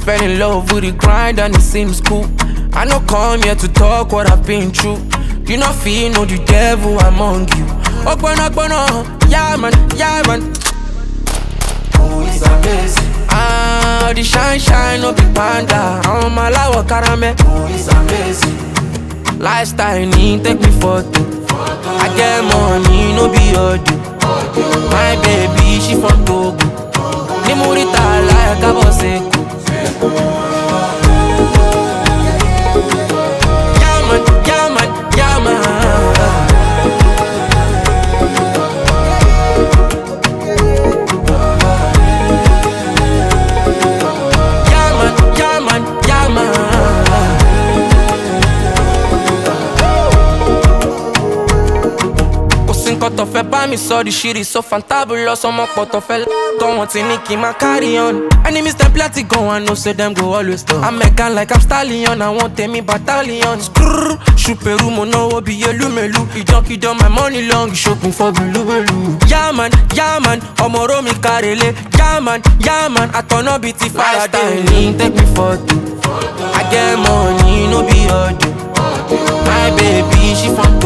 fell in love with the grind and it seems cool. I no come here to talk what I've been through. You not feel no the devil among you. Ogbonna, yeah man, yeah man. Oh, it's amazing. Ah, the shine, no big panda. I'm a lawa caramel. Oh, it's amazing. Lifestyle need take me photo. I get money, no be odu. My baby, she from Togo. Ni murita like a bosseko. Yeah man, yeah man, yeah man. Yeah man, yeah man, yeah man. Nǹkan tó fẹ́ bá mi sọ the shit is so fantabulous. Ọmọ pọ̀ tó fẹ́ gan wọn ti ní kí n máa carry on. Enemies dem plenty gan I know say dem go always turn. I'm Megan like I'm stallion, àwọn tèmi battalion. Skrrr, ṣùpẹ̀rù mo náwó bí elúmẹ̀lú. Ìjọkíjọ my money long, ìṣòkùn fọ́ bìlúbẹ̀lú. Yeah man, ọmọ oró mi kárẹ̀lẹ̀. Yeah man, àtọ̀nà bíi ti Faraday. Lifestyle ní take me photo. I get money, no be ọdún. My baby, she from